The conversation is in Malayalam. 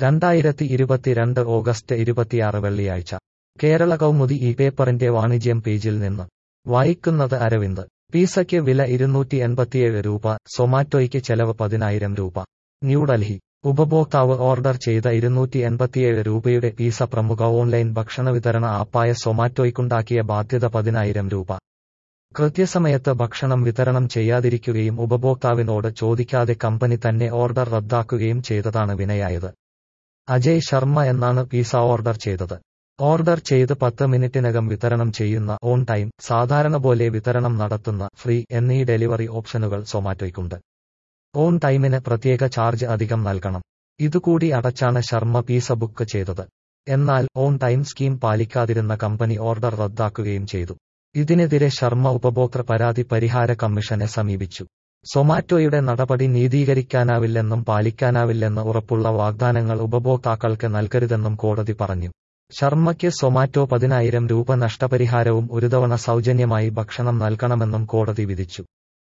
2022 ഓഗസ്റ്റ് 26 വെള്ളിയാഴ്ച കേരള കൗമുദി ഈ പേപ്പറിന്റെ വാണിജ്യം പേജിൽ നിന്ന് വായിക്കുന്നത് അരവിന്ദ്. പിസയ്ക്ക് വില 287 രൂപ, സൊമാറ്റോയ്ക്ക് ചെലവ് 10,000 രൂപ. ന്യൂഡൽഹി. ഉപഭോക്താവ് ഓർഡർ ചെയ്ത 287 രൂപയുടെ പിസ പ്രമുഖ ഓൺലൈൻ ഭക്ഷണവിതരണ ആപ്പായ സൊമാറ്റോയ്ക്കുണ്ടാക്കിയ ബാധ്യത 10,000 രൂപ. കൃത്യസമയത്ത് ഭക്ഷണം വിതരണം ചെയ്യാതിരിക്കുകയും ഉപഭോക്താവിനോട് ചോദിക്കാതെ കമ്പനി തന്നെ ഓർഡർ റദ്ദാക്കുകയും ചെയ്തതാണ് വിനയായത്. അജയ് ശർമ്മ എന്നാണ് പിസ ഓർഡർ ചെയ്തത്. ഓർഡർ ചെയ്ത് 10 മിനിറ്റിനകം വിതരണം ചെയ്യുന്ന ഓൺ ടൈം, സാധാരണ പോലെ വിതരണം നടത്തുന്ന ഫ്രീ എന്നീ ഡെലിവറി ഓപ്ഷനുകൾ സൊമാറ്റോയ്ക്കുണ്ട്. ഓൺ ടൈമിന് പ്രത്യേക ചാർജ് അധികം നൽകണം. ഇതുകൂടി അടച്ചാണ് ശർമ്മ പിസ ബുക്ക് ചെയ്തത്. എന്നാൽ ഓൺ ടൈം സ്കീം പാലിക്കാതിരുന്ന കമ്പനി ഓർഡർ റദ്ദാക്കുകയും ചെയ്തു. ഇതിനെതിരെ ശർമ്മ ഉപഭോക്തൃ പരാതി പരിഹാര കമ്മീഷനെ സമീപിച്ചു. സൊമാറ്റോയുടെ നടപടി നീതീകരിക്കാനാവില്ലെന്നും പാലിക്കാനാവില്ലെന്ന് ഉറപ്പുള്ള വാഗ്ദാനങ്ങൾ ഉപഭോക്താക്കൾക്ക് നൽകരുതെന്നും കോടതി പറഞ്ഞു. ശർമ്മയ്ക്ക് സൊമാറ്റോ 10,000 രൂപ നഷ്ടപരിഹാരവും ഒരു തവണ സൗജന്യമായി ഭക്ഷണം നൽകണമെന്നും കോടതി വിധിച്ചു.